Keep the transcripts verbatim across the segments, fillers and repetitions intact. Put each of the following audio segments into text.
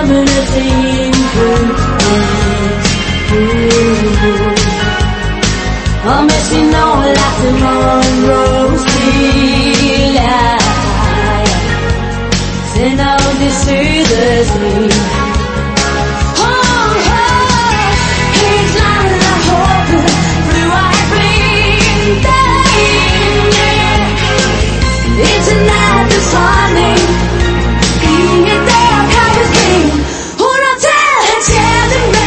permanently incomplete. Oh, makes me know like the Monroe Sea. Then all this soothes me. Oh, oh, he's lying in a hope, blue-eyed bleeding. It's a night that's haunting. Being a day covers me. Who don't tell her, telling me.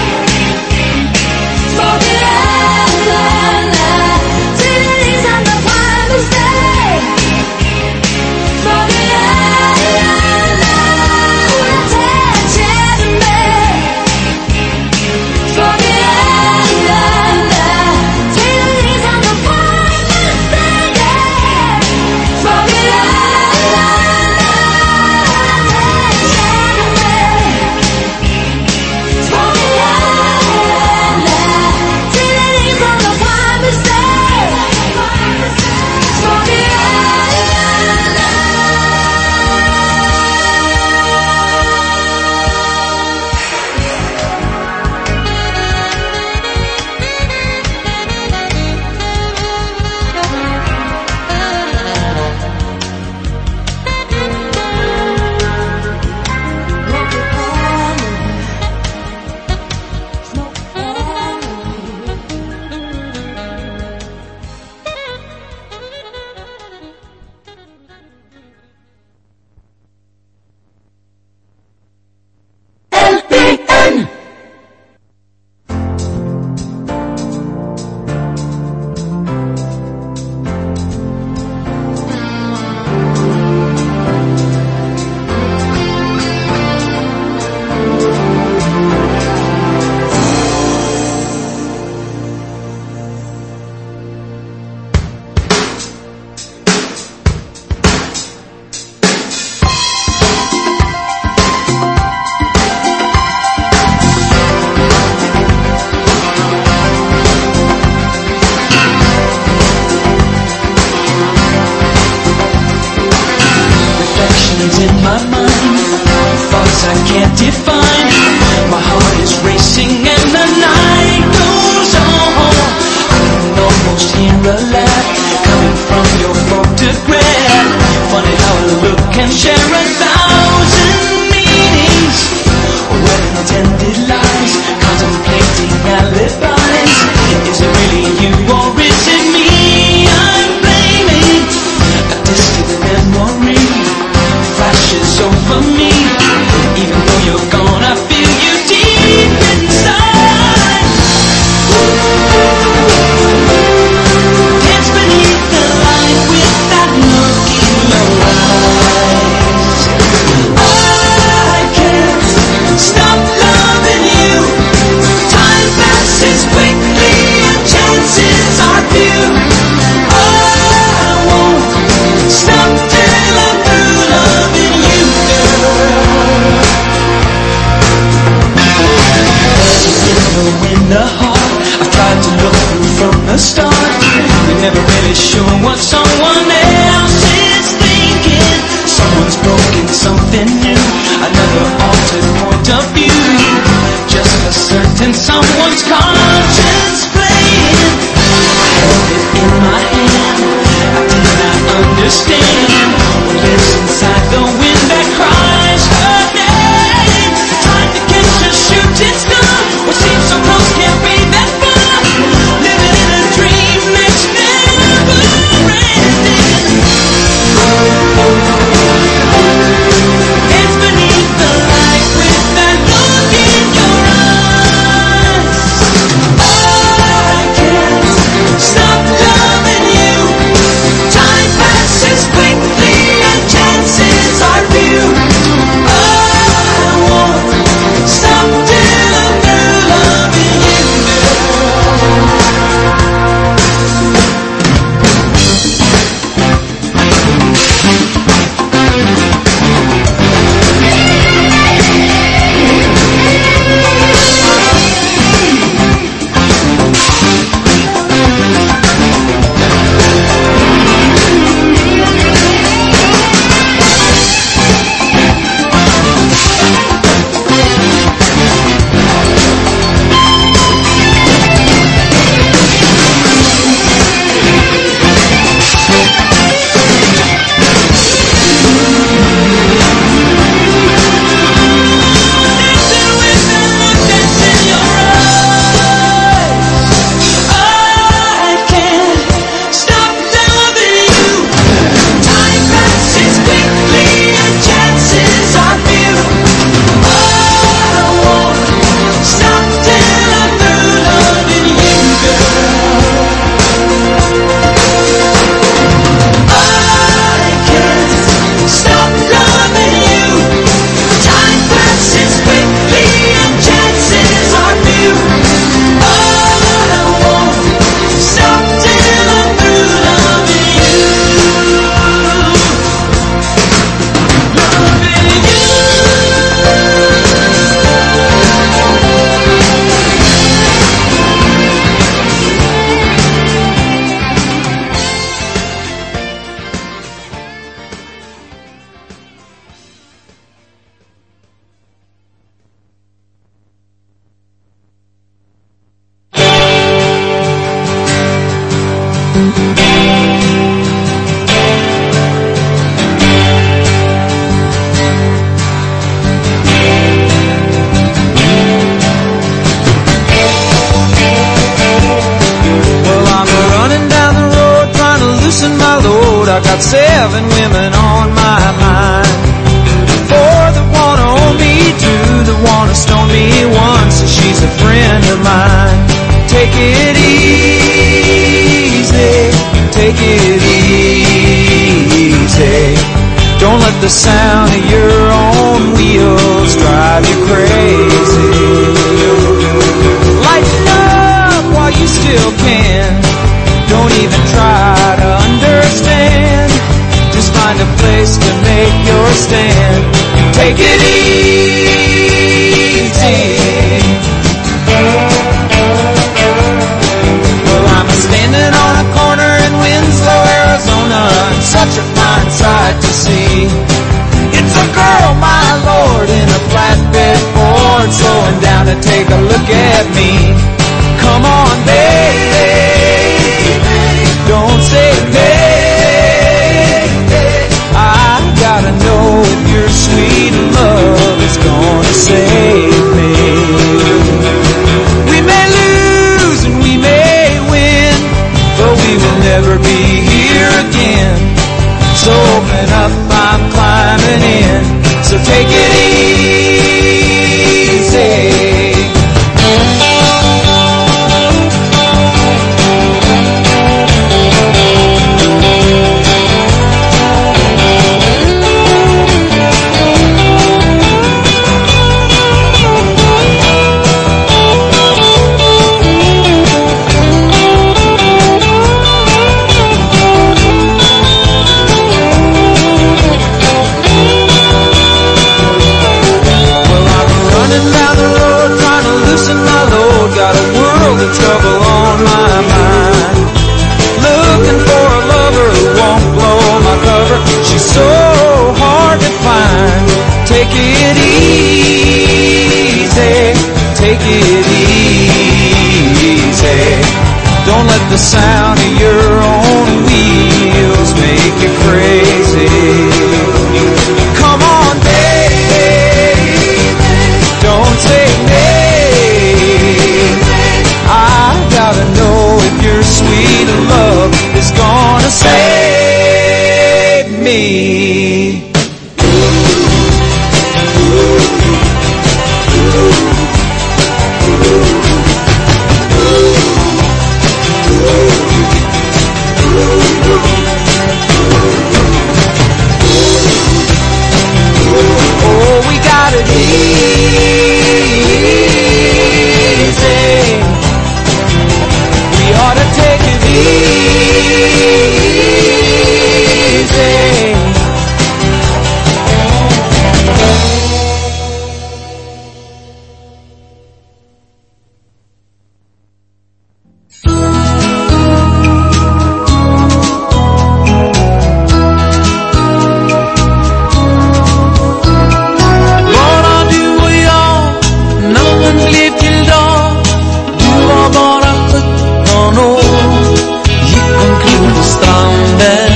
Smoking la la la, till the leaves on the pine will stay. Smoking la la la, who don't tell her, telling me. Smoking la la la, till the leaves on the pine will stay. Smoking la la la, who don't tell her, telling me. Smoking la la, till the leaves on the pine will stay. Smoking la la. L P N. Reflections in my mind, thoughts I can't define. My heart is racing and the night goes on. I can almost hear a laugh coming from your photograph. Funny how a look can share a thousand meanings. What intended lies, contemplating alibis. Is it really you or is it me I'm blaming? A distant memory flashes over me. Even though you're gone, I feel you deep inside. Dance beneath the light with that look in your eyes. I can't stop loving you. Time passes quickly and chances are few. I won't stop till I'm through loving you, girl. There's a window in the heart I've tried to look through from the start. You're never really sure what someone else is thinking. Someone's broken something new, another altered point of view. Just for certain, someone's conscience playing. I held it in my hand, I did not understand what lives inside the wind that cries her name. Time to catch a shooting star, what seems so close can't be that far. Living in a dream that's never ending. It's beneath the light with that look in your eyes. I can't stop loving you. Time passes quickly. got seven women on my mind. Four that wanna own me, two that wanna stone me, one says she's a friend of mine. Take it easy, take it easy. Don't let the sound of your own wheels drive you crazy. Lighten up while you still can. Don't even try to understand. Just find a place to make your stand. Take it easy. Well, I'm standing on a corner in Winslow, Arizona, and such a fine sight to see. It's a girl, my lord, in a flatbed Ford, slowing down to take a look at me. Come on, baby, don't say baby. I gotta know if your sweet love is gonna save me. We may lose and we may win, but we will never be here again. So open up, I'm climbing in. So take it easy. Got a world of trouble on my mind. Looking for a lover who won't blow my cover. She's so hard to find. Take it easy, take it easy. Don't let the sound of your own wheels make you crazy. Come on, baby, don't say no. I gotta know if your sweet love is gonna save me. Oh, we got it easy. We ought to take it easy. Bara du och jag, natten blev till dag. Du var bara sjutton år, gick omkring på stranden.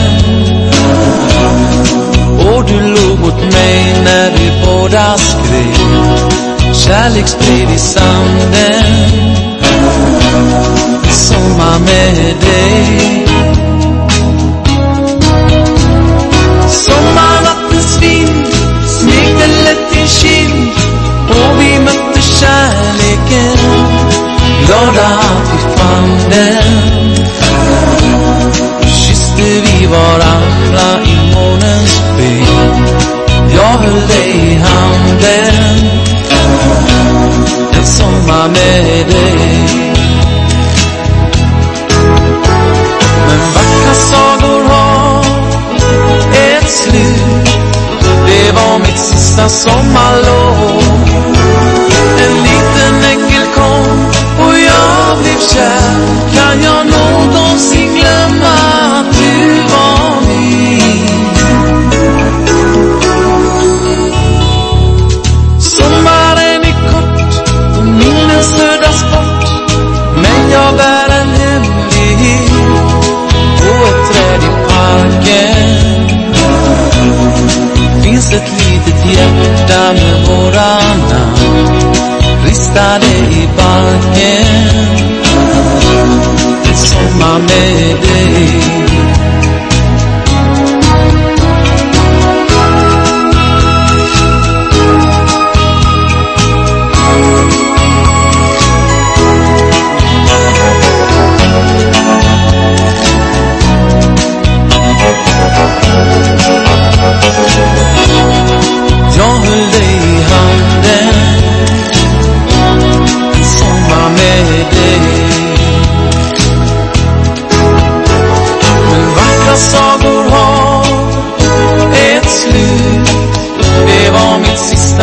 Och du log mot mig när vi båda skrev kärleksbrev i sanden. Sommar med dig, sommarnattens vind smekte lätt din kind, och vi mötte kärleken, glada att vi fann den. Kysste vi varandra i månens sken, jag höll dig i handen. En sommar med dig. Men vackra sagor har ett slut. Det var mitt sista sommarlov. En liten ängel kom och jag blev kär. Kan jag någonsin glömma att du var min? Sommaren är kort och minnen suddas bort, men jag bär en hemlighet på ett träd i parken. Finns ett litet hjärta med våra namn ristade i barken. En sommar med dig.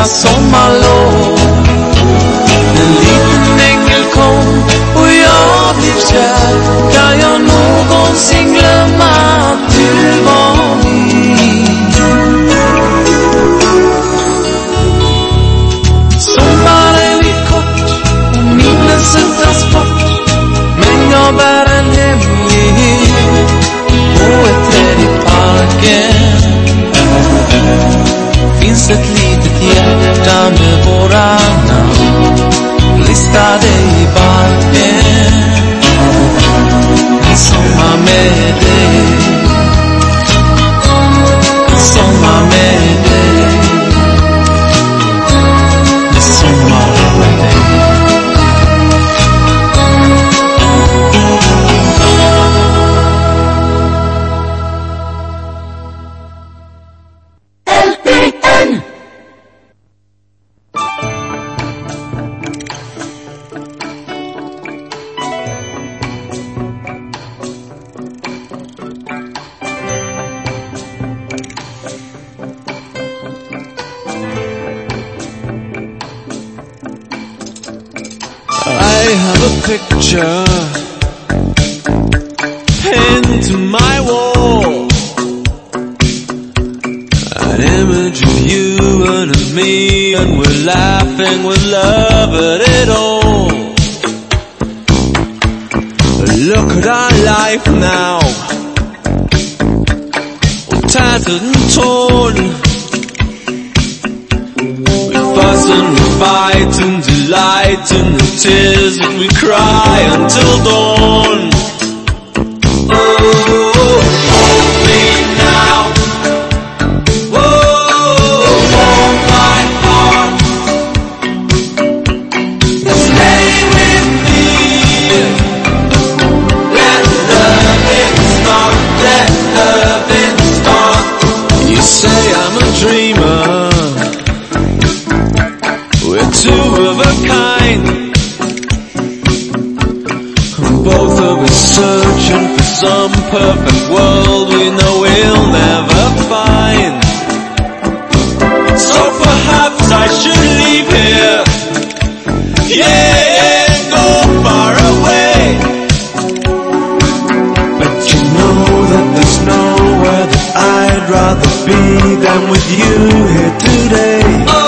nästa sommarlov. En liten ängel kom och jag blev kär. Kan jag någonsin glömma att du var min? Sommaren är kort och minnen suddas bort, men jag bär en hemlighet på ett träd i parken. Finns ett litet hjärta med våra namn listade i balken. En sommar med dig, en sommar med dig, en sommar med dig. Picture pinned to my wall, an image of you and of me, and we're laughing with love at it all. Look at our life now, all tattered and torn. Fuss and we fight and delight in the tears that we cry until dawn. Oh, hold me now. Oh, hold my heart. Stay with me. Let loving start. Let loving start. You say I'm a dreamer, two of a kind, both of us searching for some perfect world we know we'll never find. So perhaps I should leave here, yeah, go far away. But you know that there's nowhere that I'd rather be than with you here today. Oh,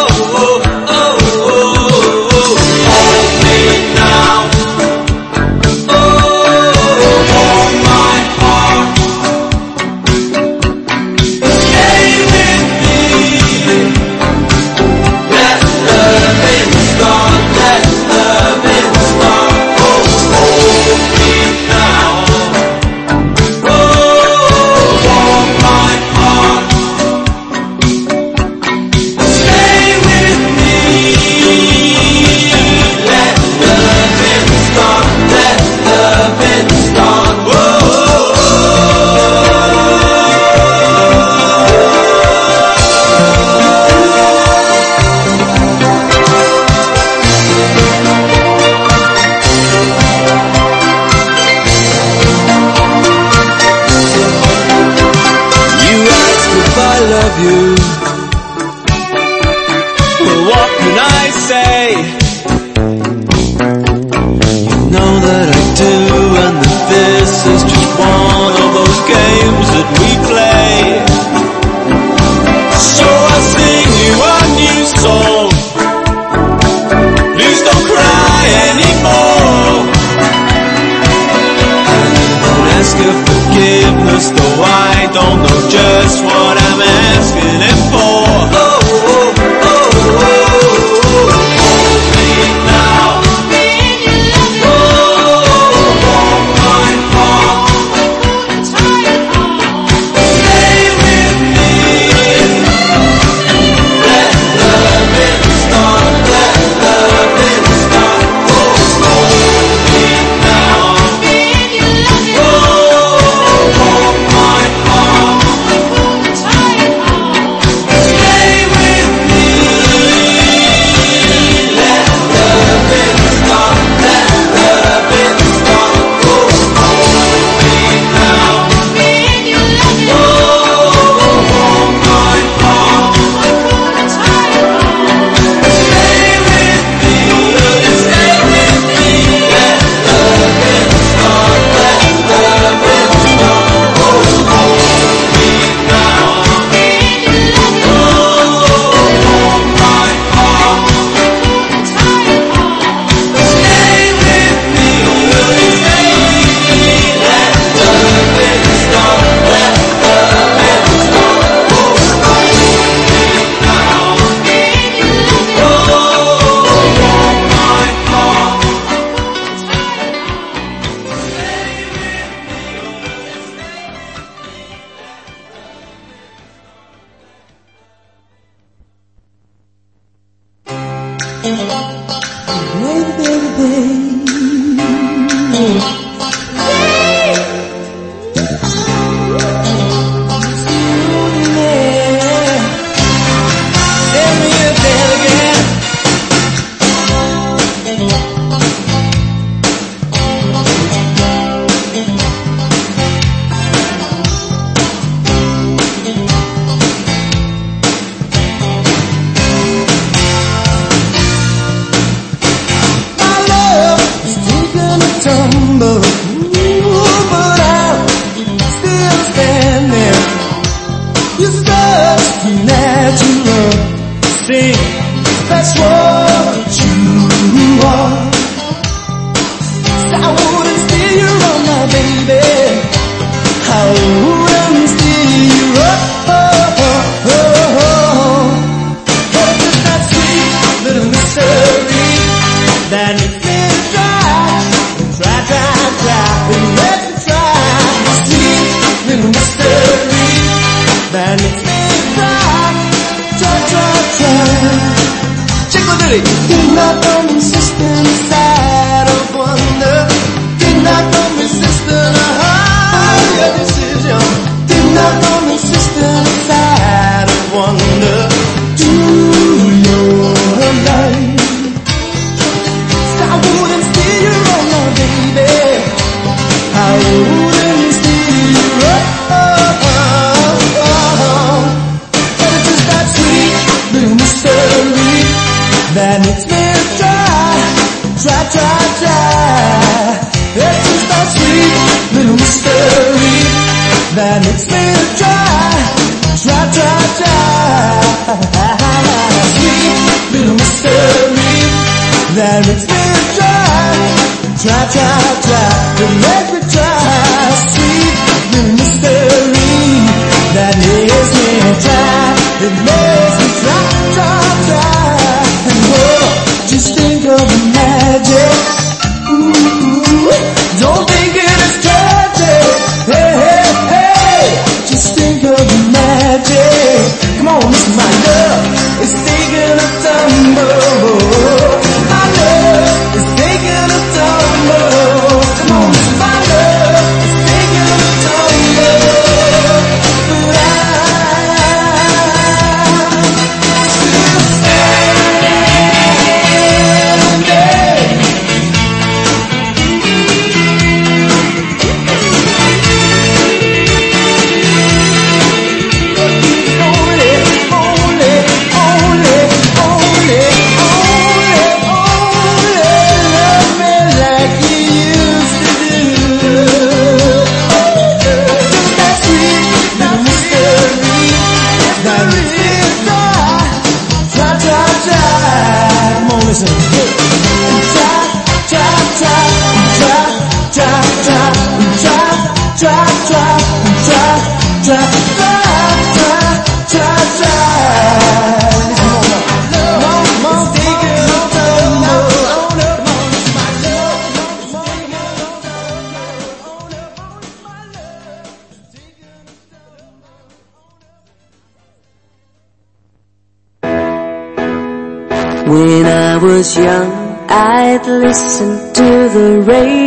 When I was young, I'd listen to the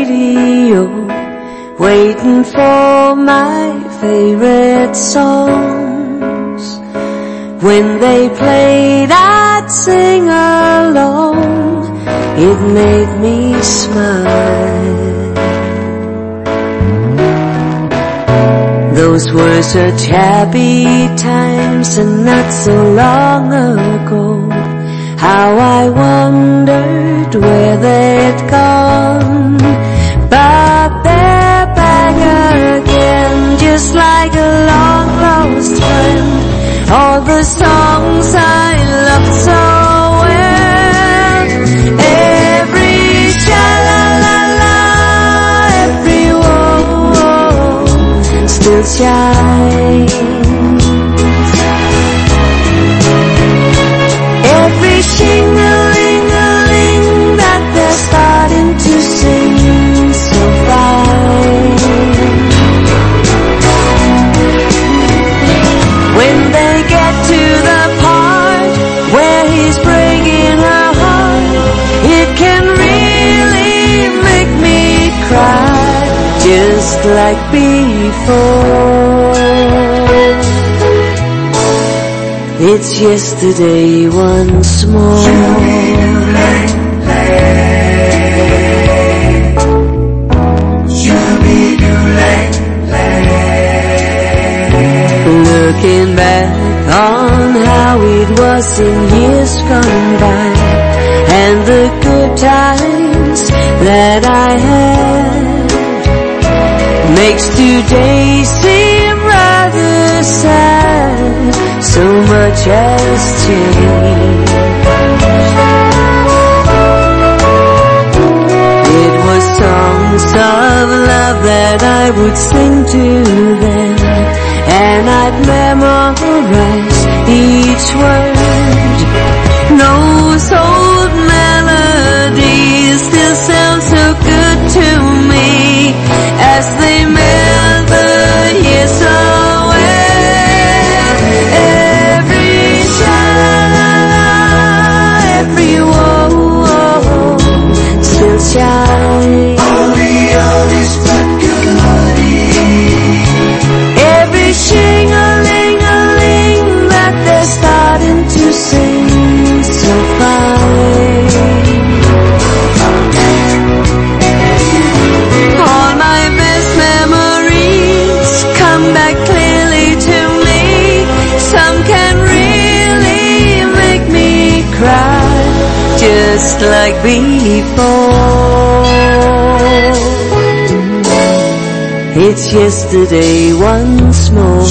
radio, waiting for my favorite songs. When they played, I'd sing along. It made me smile. Those were such happy times, and not so long ago. How I wondered where they'd gone. But they're back again, just like a long lost friend. All the songs I loved so well, every sha-la-la-la, every woe still shines. Every shing-a-ling-a-ling that they're starting to sing so fine. When they get to the part just like before. It's yesterday once more. Looking back on how it was in years gone by, and the good times that I had, makes today seem rather sad. So much has changed. It was songs of love that I would sing to them, and I'd memorize each word. Those old melodies still sound so good to me as they melt the years away. Every sha-la-la, every woe still shines. Only all these every shing-a-ling-a-ling that they're starting to sing so fine. All my best memories come back clearly to me. Some can really make me cry, just like before. It's yesterday once more.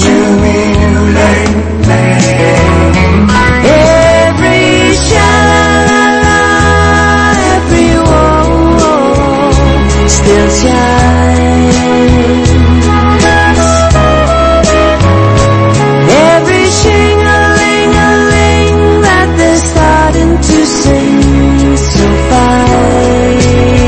Every sha-la-la-la, every woe still shines. Every shing-a-ling-a-ling that they're starting to sing so fine.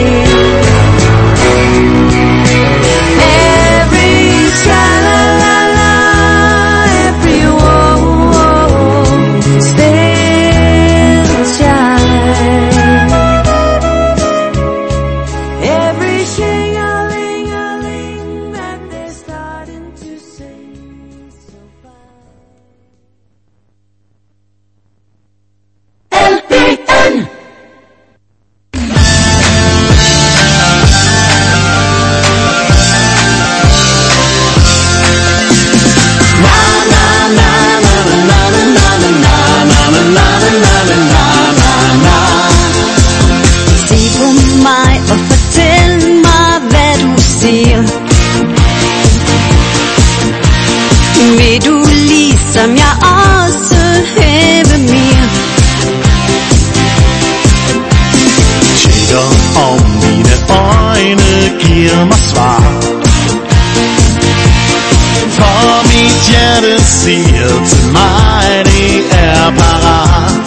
Vil du ligesom jeg også have mere? Tjekker om mine øjne giver mig svar, for mit hjerte siger til mig, det er parat.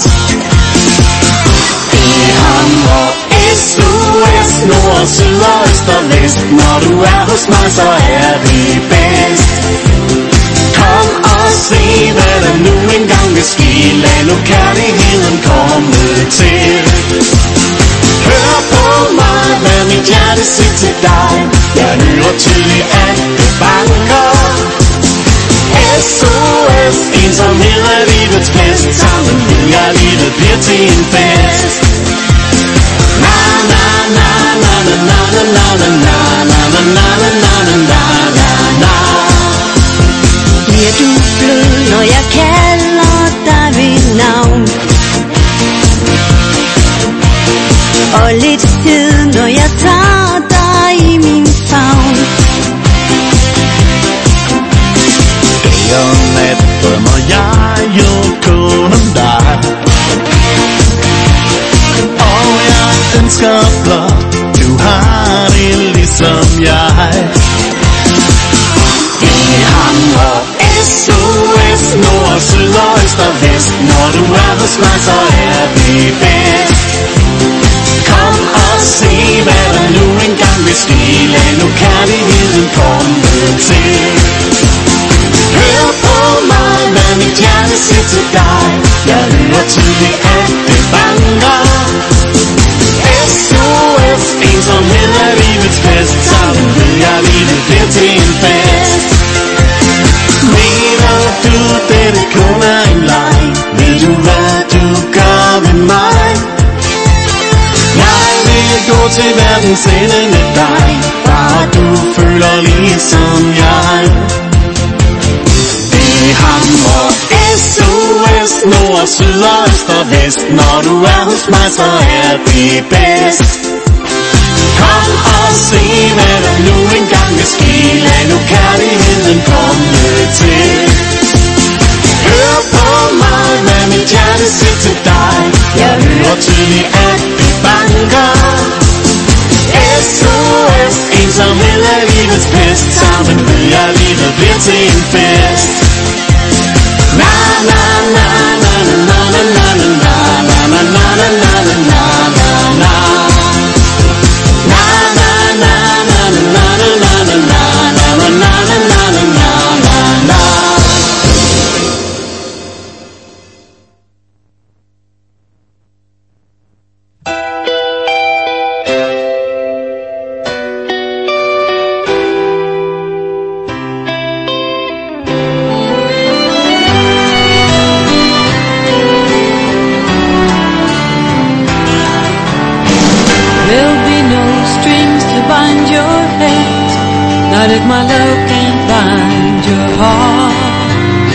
Det hamrer S O S, nord, syd og øst og vest. Når du er hos mig, så er det bedst. Kom og se, hvad der nu engang vil ske. Lad nu kærligheden komme til. Hør på mig, hvad mit hjerte siger til dig. Jeg hører tydeligt, at det banker. S O S, ensomhed er livets pest. Sammen vil jeg livet bliver til en fest. Na na na na na na na na na na na na na na na na. Bliver du blød, når jeg kalder dig ved navn? Og lidt hed, når jeg tager dig i min favn? Dag og nat drømmer jeg jo kun om dig, og jeg ønsker blot, du har det ligesom jeg. Det hamrer S O S, nord, syd og øst og vest. Når du er hos mig, så er det bedst. Kom og se, hvad der nu engang vil ske. Lad nu kærligheden komme til. Hør på mig, hvad mit hjerte siger til dig. Jeg hører tydeligt, at det banker. S O S, ensomhed er livets fest. Sammen vil jeg livet gå til verdens ende med dig, bare du føler ligesom jeg. Det er ham og S O S, nord, syd, øst og vest. Når du er hos mig, så er det bedst. Kom og se, hvad der nu engang vil ske. Lad nu kærligheden komme til. Hør på mig, hvad mit hjerte siger til dig. Jeg hører tydeligt, at det banker. S O S, ensomhed er livets pest. Sammen ved jeg, livet bliver til en fest. Na na na na na na na na na na na na na na na na. Not if my love can't find your heart.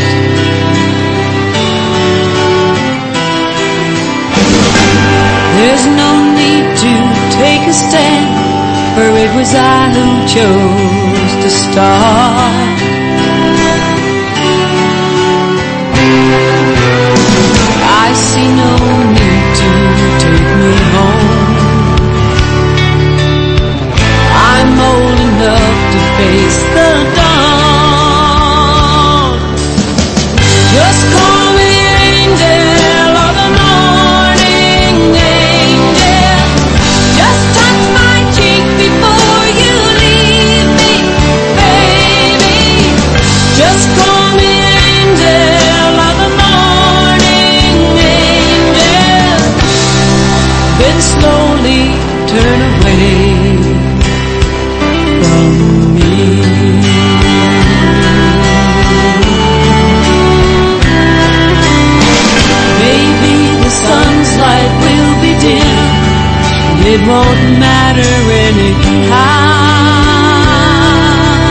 There's no need to take a stand, for it was I who chose to start. I see no need to take me home. I'm old enough to face the dawn. Just call me angel of the morning, angel. Just touch my cheek before you leave me, baby. Just call me angel of the morning, angel. Then slowly turn away from me. Maybe the sun's light will be dim, it won't matter anyhow.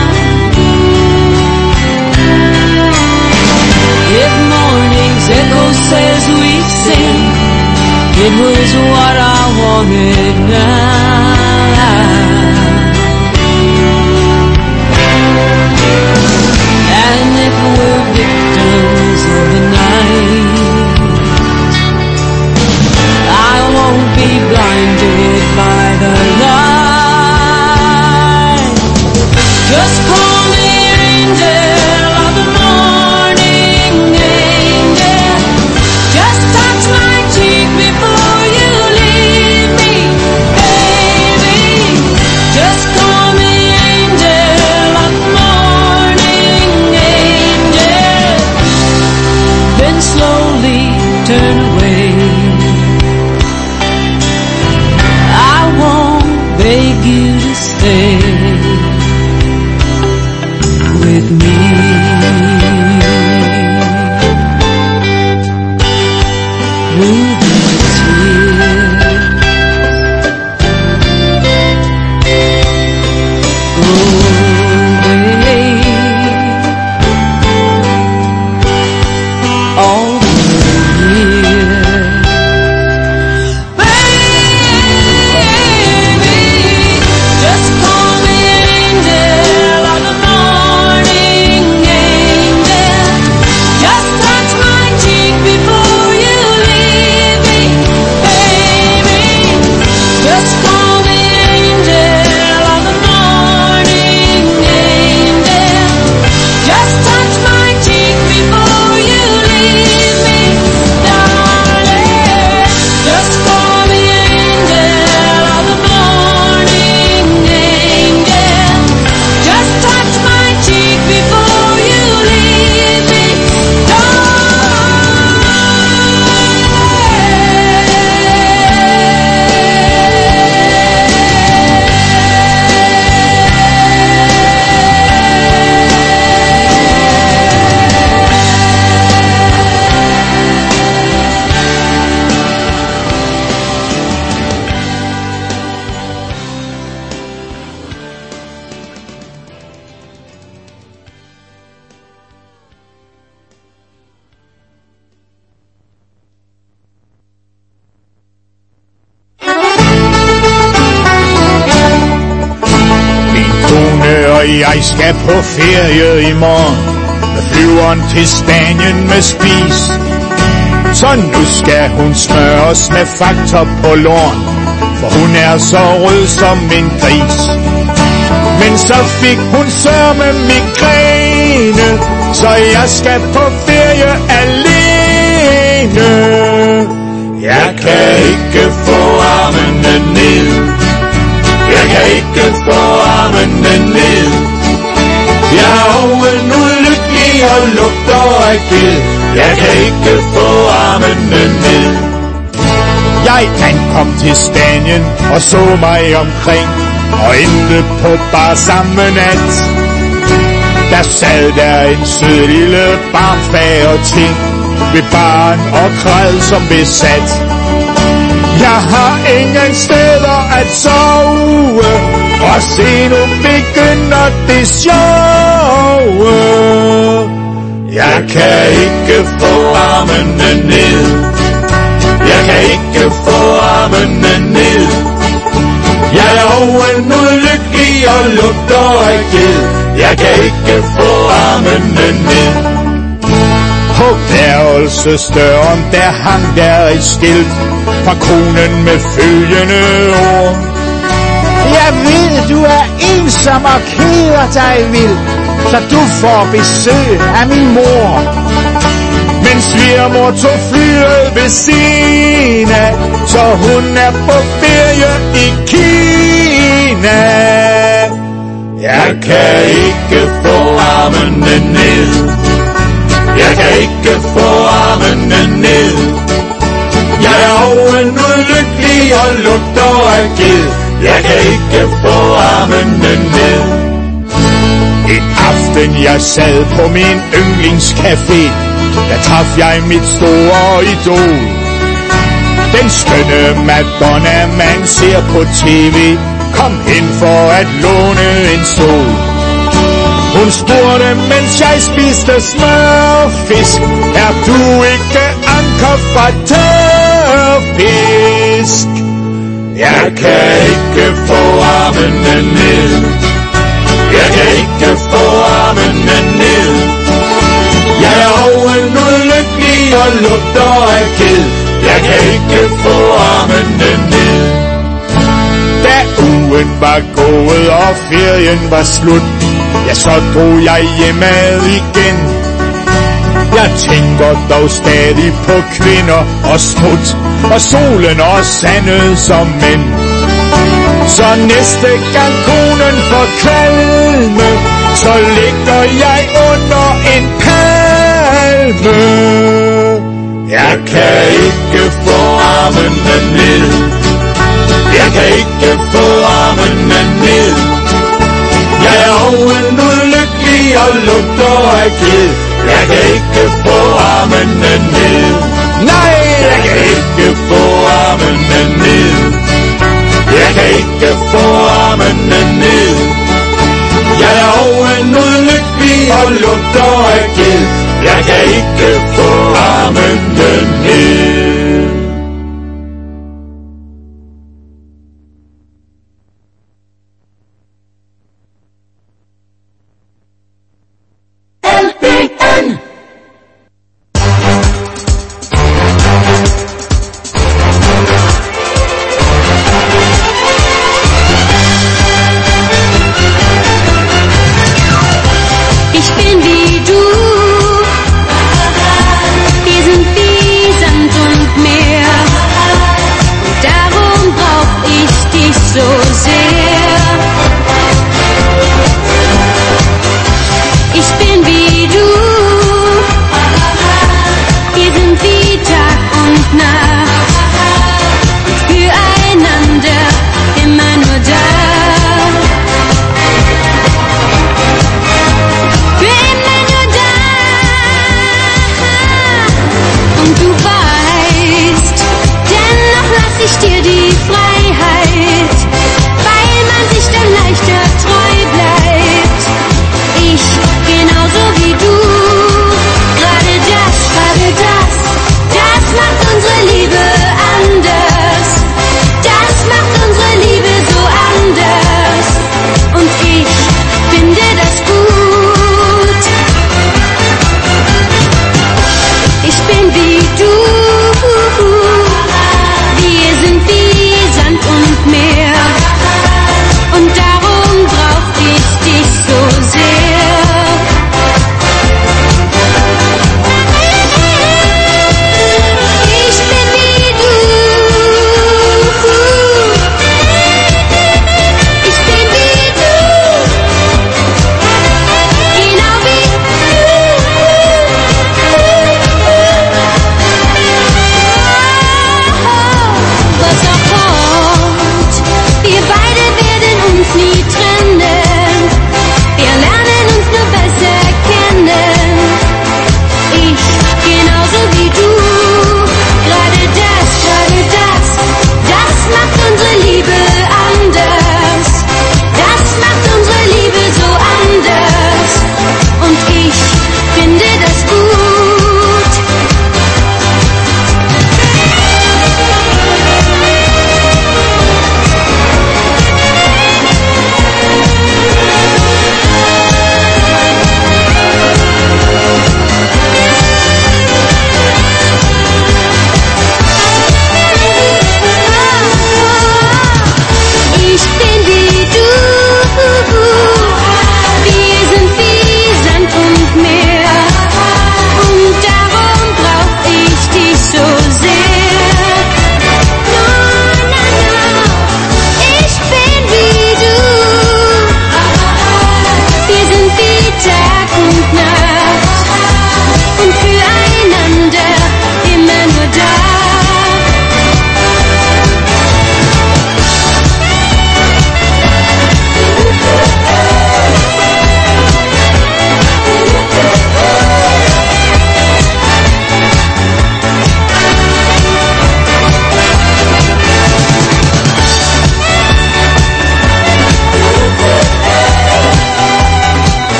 If morning's echo says we sin, it was what I wanted now. And if we're victims of the night, I won't be blinded by the light. Just call me angel of the morning, angel. Just touch my cheek before you leave me, baby. Just call me angel of the morning, angel. Then slowly turn away. I won't beg you to stay with me. Through the tears, go away. All the years, baby, just call me angel of the morning, angel. Just touch my cheek before you leave me, Jeg skal på ferie i morgen med flyveren til Spanien med spis. Så nu skal hun smøres med faktor på låren, for hun er så rød som en gris. Men så fik hun sørme migræne, så jeg skal på ferie alene. Jeg kan ikke få armene ned, jeg kan ikke få armene ned. Jeg er oven ulykkelig og lugter af ged, jeg kan ikke få armene ned. Jeg ankom til Spanien og så mig omkring, og endte på bar samme nat. Der sad der en sød lille barmfager ting ved baren og græd som besat. Jeg har ingen steder at sove, og se nu begynder det sjove. Jeg kan ikke få armene ned, jeg kan ikke få armene ned. Jeg er oven ulykkelig og lugter af ged, jeg kan ikke få armene ned. På værelsesdøren der hang der et skilt fra konen med følgende ord: Jeg ved du er ensom og keder dig vild, så du får besøg af min mor. Men svigermor tog flyet ved siden af, så hun er på ferie i Kina. Jeg kan ikke få armene ned, jeg kan ikke få armene ned. Jeg er oven ulykkelig og lugter af ged, jeg kan ikke få armene ned. En aften jeg sad på min yndlingscafé, der traf jeg mit store idol. Den skønne Madonna man ser på tv, kom hen for at låne en stol. Hun spurgte, mens jeg spiste smørfisk: Er du ikke anker fra tørfisk? Jeg kan ikke få armene ned, jeg kan ikke få armene ned. Jeg er oven ulykkelig og lugter af ged, jeg kan ikke få armene ned. Da ugen var gået og ferien var slut, ja, så drog jeg hjemad igen. Jeg tænker dog stadig på kvinder og smut, og solen og sandet som mænd. Så næste gang konen får kvalme, så ligger jeg under en palme. Jeg kan ikke få armene ned, jeg kan ikke få armene ned. Jeg er oven ulykkelig og lugter af ged, jeg kan ikke få armene ned. Nej, jeg kan ikke få armene ned, jeg kan ikke få armene ned. Jeg er oven ulykkelig og lugter af ged, jeg kan ikke få armene ned. Ich bin wie du, wir sind wie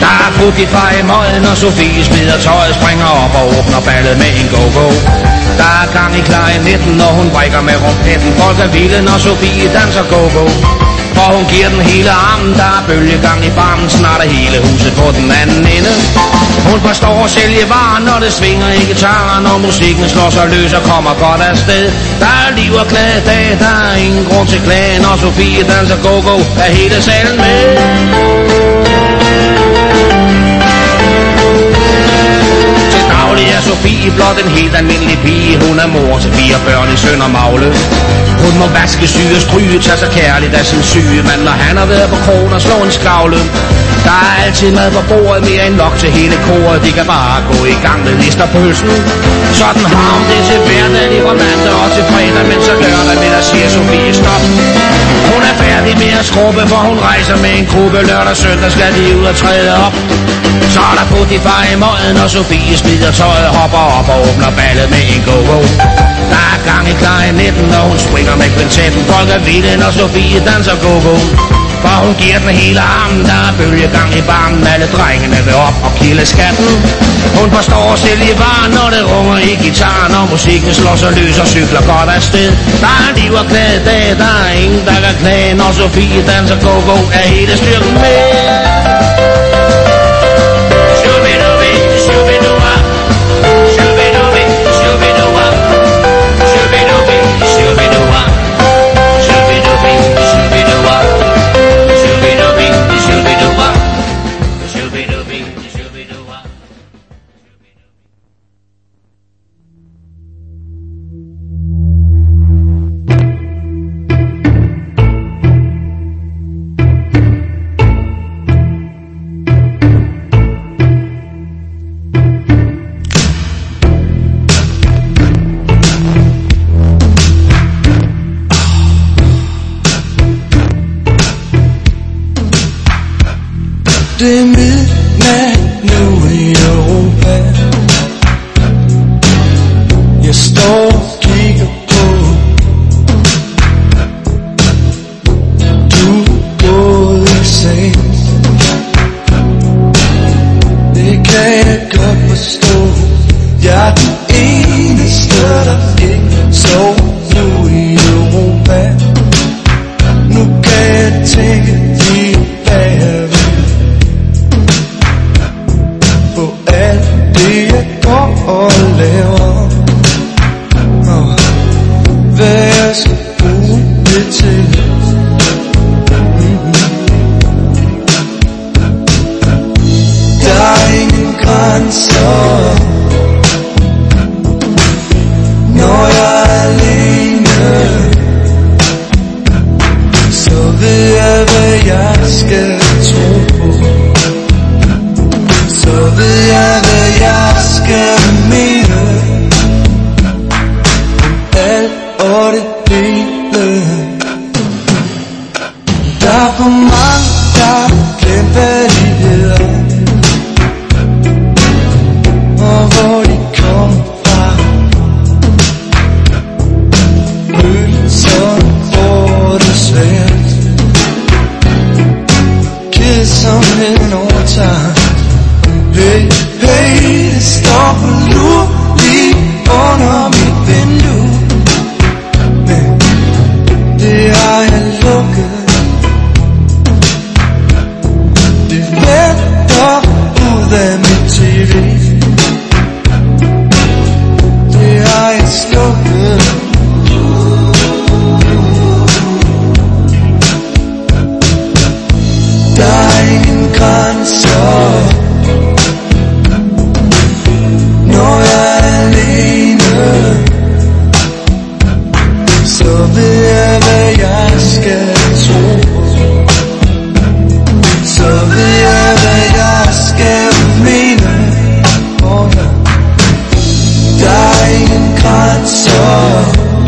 Der er Putify i møden, og Sofie smider tøjet, springer op og åbner ballet med en go-go. Der er gang i klarinetten, når hun brækker med rumpetten. Folk er vilde, når Sofie danser go-go. For hun giver den hele armen, der er bølgegang i barmen. Snart er hele huset på den anden ende. Hun forstår at sælge varer, når det svinger i gitaren. Når musikken slår sig løs og kommer godt afsted. Der er liv og glade dag, der er ingen grund til klage. Når Sofie danser go-go, er hele salen med. Er Sofie blot en helt almindelig pige. Hun er mor til fire børn i Søndermagle. Hun må vaske, syge og stryge, tage sig kærligt af sin syge mand, når han har været på krogen og slå en skavle. Der er altid mad på bordet, mere end nok til hele koret. De kan bare gå i gang med listerpølsen. Sådan har hun det til hverdag, lige fra mandag og til fredag. Men så lørdag middag siger Sofie stop. Hun er færdig med at skrubbe, for hun rejser med en gruppe. Lørdag og søndag skal de ud og træde op. Så er der Putify i møden, og Sofie smider tøjet, hopper op og åbner ballet med en go-go. Der er gang i klarinetten, når hun springer med kvintetten. Folk er vilde, når Sofie danser go-go. For hun giver den hele armen, der er bølgegang i barmen. Alle drengene vil op og kilde skatten. Hun forstår at sælge varer, når det runger i gitaren. Og musikken slår sig løs og cykler godt afsted. Der er liv og glade dag, der er ingen der kan klage. Når Sofie danser go-go, er hele styrken med. Det er midnat nu i Europa. Jeg står og kigger på. Du er gået i seng. Det kan jeg godt forstå. Jeg er den eneste, der ikke sover nu i Europa. Nu kan jeg tænke lige bagved på alt det jeg går og laver, og hvad jeg skal bruge det til. Mm-hmm. Der er ingen grænser, når jeg er alene. Så ved jeg hvad jeg skal tro på. Så ved jeg hvad jeg skal mene om alt og det hele. Der er for mange der glemt hvad de hedder, og hvor de kommer fra. Følelser får det svært, kedsomheden overtager. Hey, hey, det står på lur lige under mit vindue, men det har jeg lukket. Det vælter ud af mit tv, det har jeg slukket. Der er ingen grænser, når jeg er alene. Så ved jeg hvad jeg skal tro på. Så ved jeg hvad jeg skal mene. Oh, ja. Der er ingen grænser,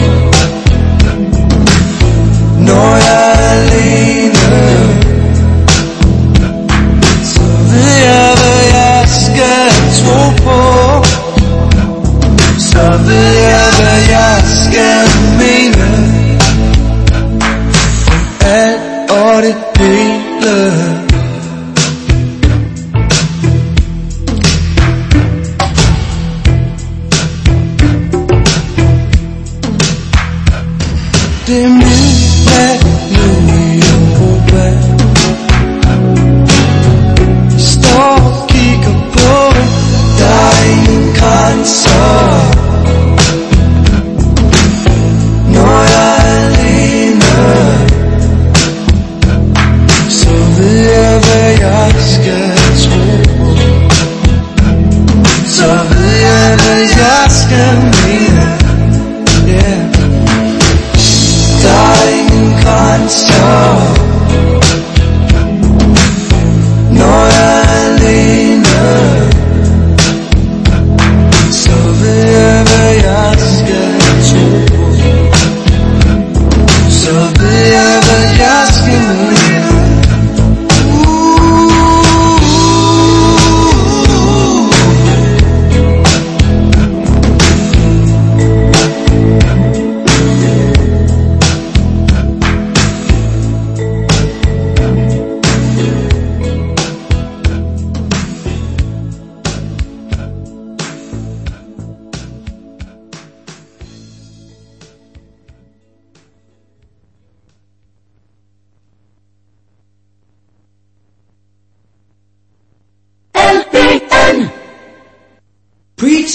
når jeg er alene. Så ved jeg hvad jeg skal tro på. Så ved jeg hvad jeg skal mene om alt og det hele.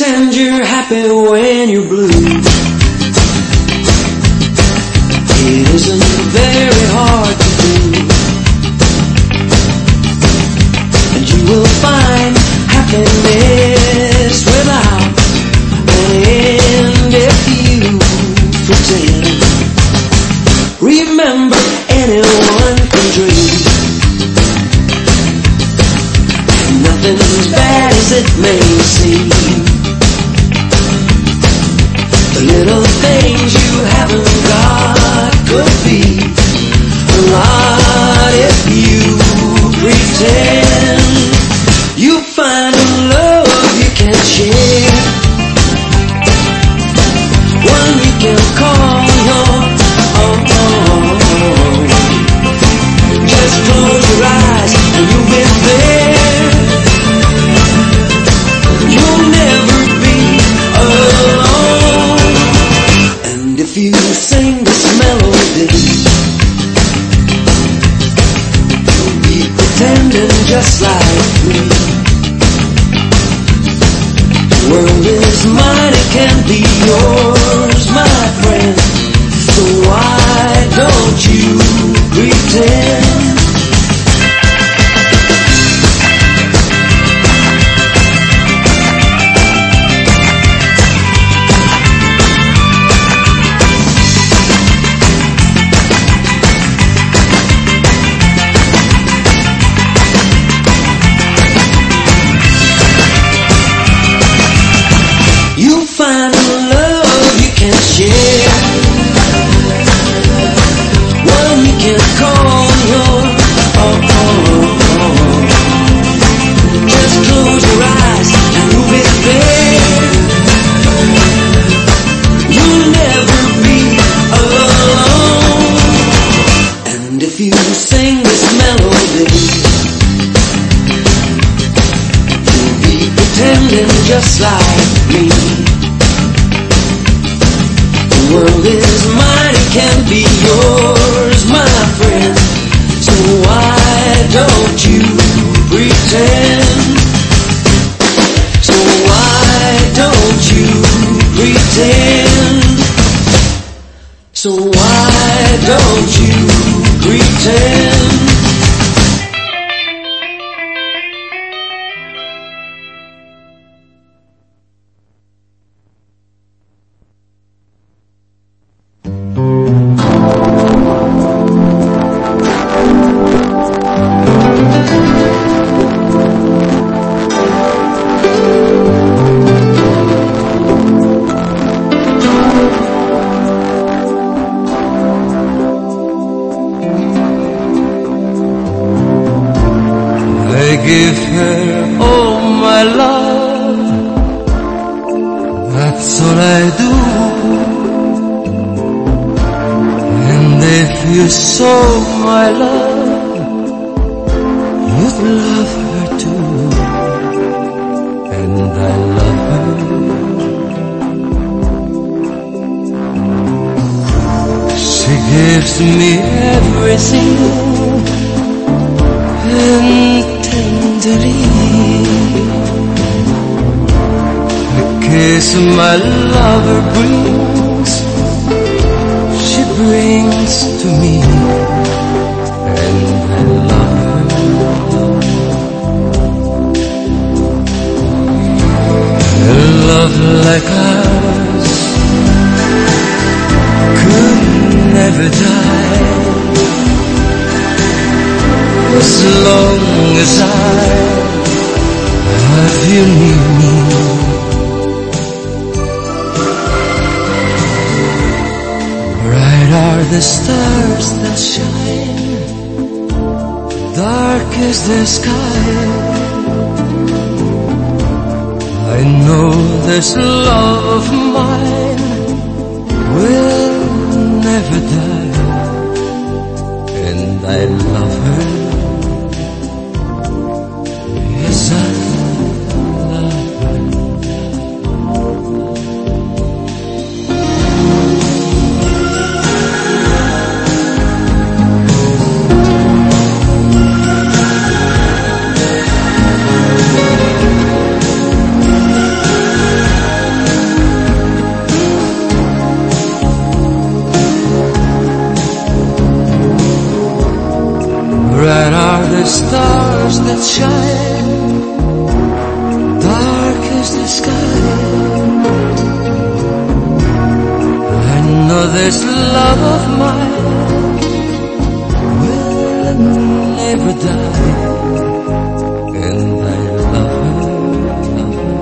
pretend you're happy when you're blue. It isn't very hard to do, and you will find happiness without an end if you pretend. Remember, anyone can dream. Nothing's as bad as it may seem. The little things you haven't got could be a lot if you pretend. You find a love you can share, one you can call your own. Just close your eyes and you'll be there. You'll never be alone. And if you sing this melody, you'll be pretending just like me. The world is mine, it can be yours, my friend. So why don't you pretend? Find a love you can share, one you can call your own. Just close your eyes and you'll be there. You'll never be alone. And if you sing this melody, you'll be pretending just like me. The world is mine, it can be yours, my friend. So why don't you pretend? So why don't you pretend? So why don't you pretend? Give her all my love, that's all I do. And if you saw my love, you'd love her too. And I love her. She gives me everything, and tenderly, the kiss my lover brings, she brings to me, and I love her. A love like ours could never die, as long as I have you near me. Bright are the stars that shine, dark is the sky. I know this love of mine will never die, and I love her. Yes, I love her. stars that shine, dark as the sky. I know this love of mine will never die, and I love her, love her.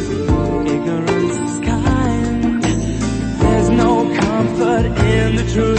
The truth.